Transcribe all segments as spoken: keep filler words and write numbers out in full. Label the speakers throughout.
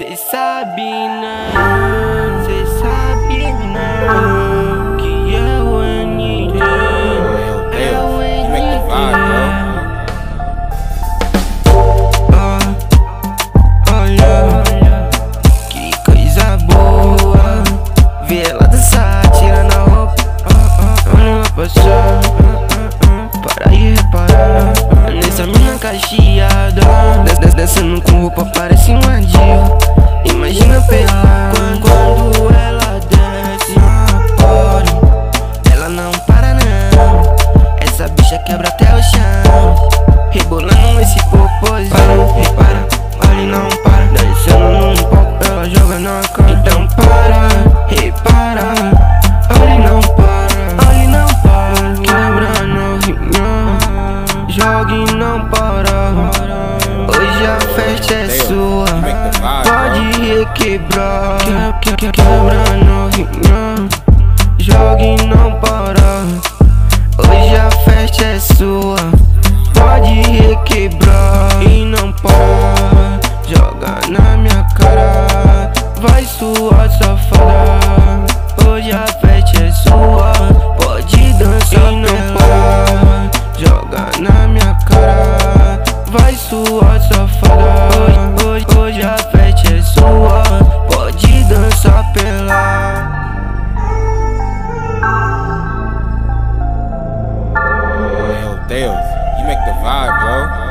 Speaker 1: Cê sabe não, cê sabe não que é o N D, é o N D. Oh, olha, que coisa boa, vi ela dançar, tirando a roupa, olha ela passar, para e reparar nessa mina cacheada, dançando com roupa parece uma diva. Imagina pela quando, quando ela desce na pole, ela não para não, essa bicha quebra até o chão, rebolando esse popozão. Repara, olha e não para, dançando num palco, ela joga na cara. Então para, repara, olha e não para, olha e não para, quebra novinha, joga e não para. Hoje a festa é sua, pode requebrar, que, que, quebra novinha, joga e não para. Hoje a festa é sua, pode requebrar e não para. Joga na minha cara, vai sua safada. Hoje a festa é sua, pode dançar e não para. Joga na minha cara, vai sua safada. Hoje, hoje, hoje a festa é sua, pode dançar pela.
Speaker 2: Meu Deus, you make the vibe, bro.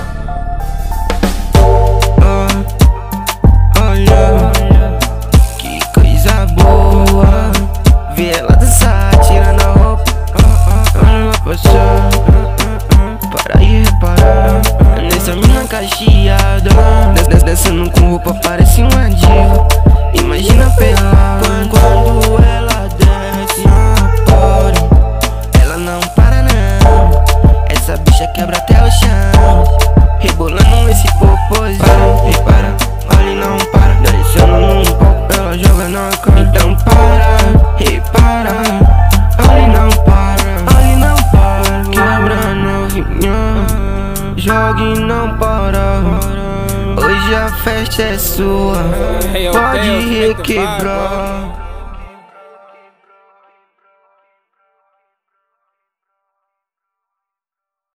Speaker 1: Oh, olha, que coisa boa, vi ela dançar, tirando a roupa, olha ela passar, para e reparar nessa mina cacheada, dançando com roupa parece uma diva. Imagina pela quando, quando ela desce na pole, ela não para não, essa bicha quebra até o chão, rebolando esse popozão. Repara, olha e não para, dançando num palco, ela joga na cara. Então para, repara, olha e não para, olha e não para, quebra novinha, joga e não para. Hoje a festa é sua, pode requebrar.